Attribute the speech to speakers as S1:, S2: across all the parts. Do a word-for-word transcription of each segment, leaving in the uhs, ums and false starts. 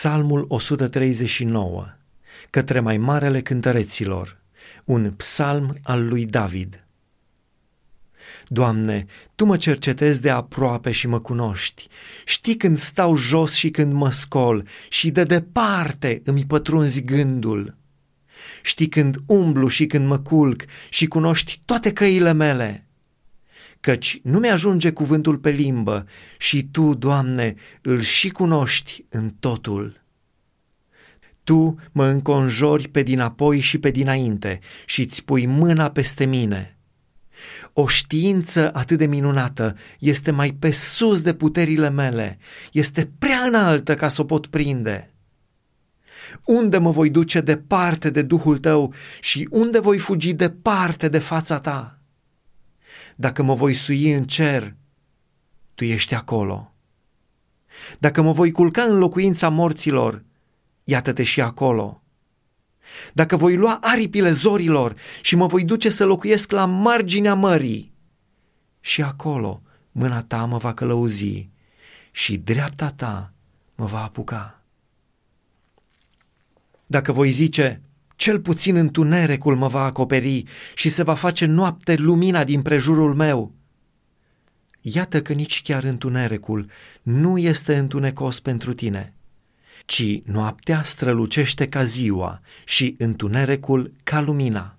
S1: Psalmul o sută treizeci și nouă, către mai marele cântăreților, un psalm al lui David. Doamne, Tu mă cercetezi de aproape și mă cunoști. Știi când stau jos și când mă scol și de departe îmi pătrunzi gândul. Știi când umblu și când mă culc și cunoști toate căile mele. Căci nu mi-ajunge cuvântul pe limbă și Tu, Doamne, îl și cunoști în totul. Tu mă înconjori pe dinapoi și pe dinainte și îți pui mâna peste mine. O știință atât de minunată este mai pe sus de puterile mele, este prea înaltă ca să o pot prinde. Unde mă voi duce departe de Duhul Tău și unde voi fugi departe de fața Ta? Dacă mă voi sui în cer, Tu ești acolo. Dacă mă voi culca în locuința morților, iată-te și acolo. Dacă voi lua aripile zorilor și mă voi duce să locuiesc la marginea mării, și acolo mâna Ta mă va călăuzi și dreapta Ta mă va apuca. Dacă voi zice, cel puțin întunericul mă va acoperi și se va face noapte lumina din prejurul meu, iată că nici chiar întunericul nu este întunecos pentru Tine, ci noaptea strălucește ca ziua și întunericul ca lumina.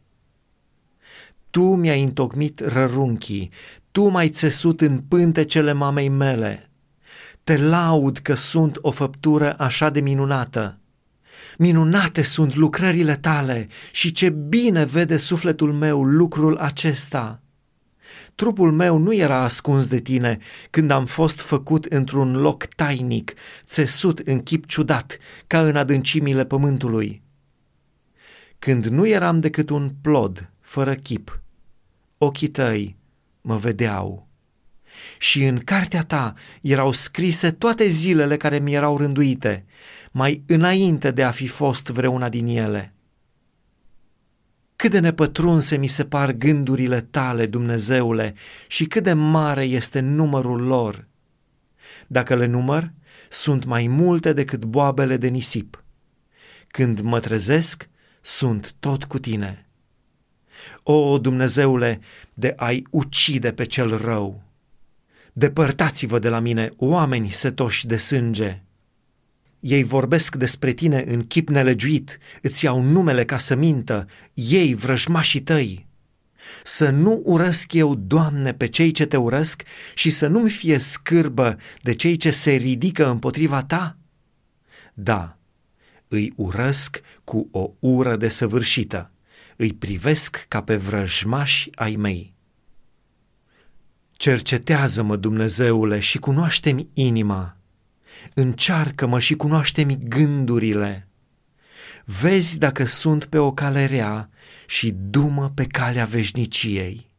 S1: Tu mi-ai întocmit rărunchii, Tu m-ai țesut în pântecele mamei mele. Te laud că sunt o făptură așa de minunată. Minunate sunt lucrările Tale și ce bine vede sufletul meu lucrul acesta. Trupul meu nu era ascuns de Tine când am fost făcut într-un loc tainic, țesut în chip ciudat, ca în adâncimile pământului. Când nu eram decât un plod, fără chip, ochii Tăi mă vedeau. Și în cartea Ta erau scrise toate zilele care mi erau rânduite, mai înainte de a fi fost vreuna din ele. Cât de nepătrunse mi se par gândurile Tale, Dumnezeule, și cât de mare este numărul lor. Dacă le număr, sunt mai multe decât boabele de nisip. Când mă trezesc, sunt tot cu Tine. O, Dumnezeule, de a-i ucide pe cel rău! Depărtați-vă de la mine, oameni setoși de sânge! Ei vorbesc despre Tine în chip nelegiuit, îți iau numele ca să mintă, ei vrăjmașii Tăi. Să nu urăsc eu, Doamne, pe cei ce Te urăsc și să nu-mi fie scârbă de cei ce se ridică împotriva Ta? Da, îi urăsc cu o ură desăvârșită, îi privesc ca pe vrăjmași ai mei. Cercetează-mă, Dumnezeule, și cunoaște-mi inima. Încearcă-mă și cunoaște-mi gândurile. Vezi dacă sunt pe o cale rea și du-mă pe calea veșniciei.